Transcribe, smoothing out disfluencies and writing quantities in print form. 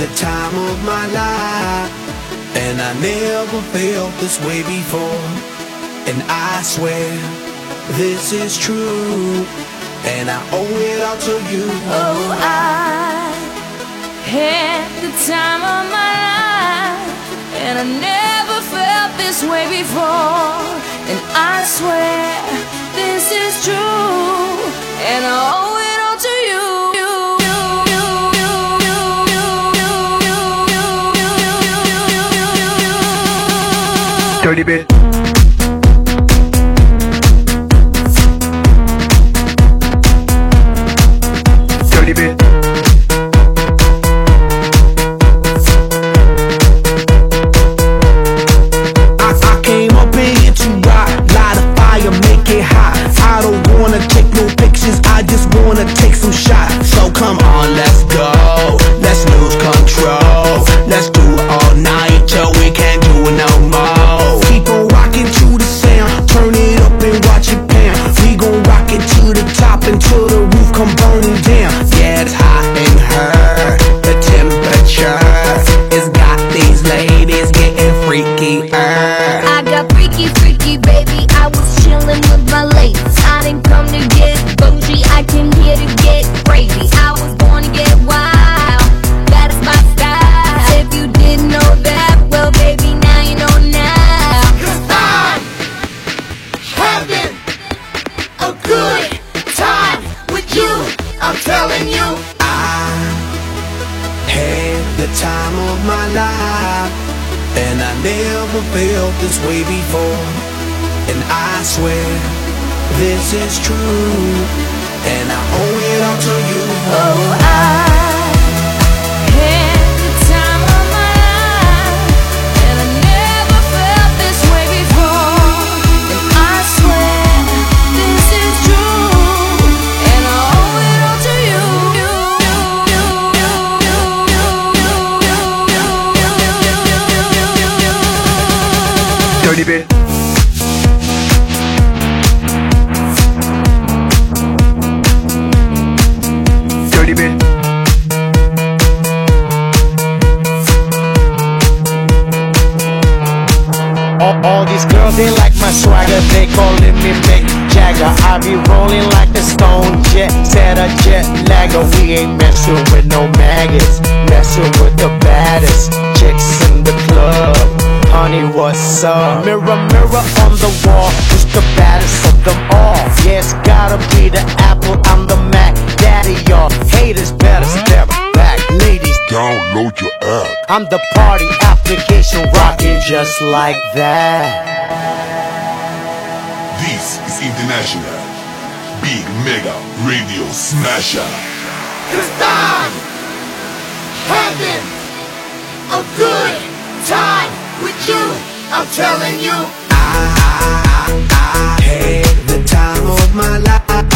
the time of my life, and I never felt this way before. And I swear this is true, and I owe it all to you. Oh, I had the time of my life, and I never felt this way before. And I swear this is true, and I owe it all to you. Dirty bit. Dirty bit. I came up in here to rock, light a fire, make it hot. I don't wanna take no pictures, I just wanna take some shots. So come on, let's go, let's lose control. Let's do it all night till we can't do it no more. Keep on rocking to the sound, turn it up and watch it pound. We gon' rock it to the top until the roof come burning down. Yeah, it's hot in her, the temperature has got these ladies getting freaky. I got freaky, freaky, baby. I was chillin' with my ladies. I didn't come to get bougie, I came here to get crazy. I was born to get wild, that is my style. If you didn't know that, well, baby, now you know now. 'Cause I'm having a good time with you, I'm telling you. I had the time of my life, and I never felt this way before. And I swear this is true, and I owe it all to you. Oh, I had the time of my life, and I never felt this way before. And I swear this is true, and I owe it all to you. Dirty bit. Dirty bit. All these girls, they like my swagger, they calling me Mick Jagger. I be rolling like a stone jet, set a jet lagger. We ain't messing with no maggots, messing with the baddest chicks in the club. Honey, what's up? Mirror, mirror on the wall, who's the baddest of them all? Yeah, it's gotta be the Apple, I'm the Mac. Daddy, y'all haters better step back. Ladies, download your app. I'm the party application rocking just like that. This is International Big Mega Radio Smasher. 'Cause I'm having a good time with you, I'm telling you. I had the time of my life,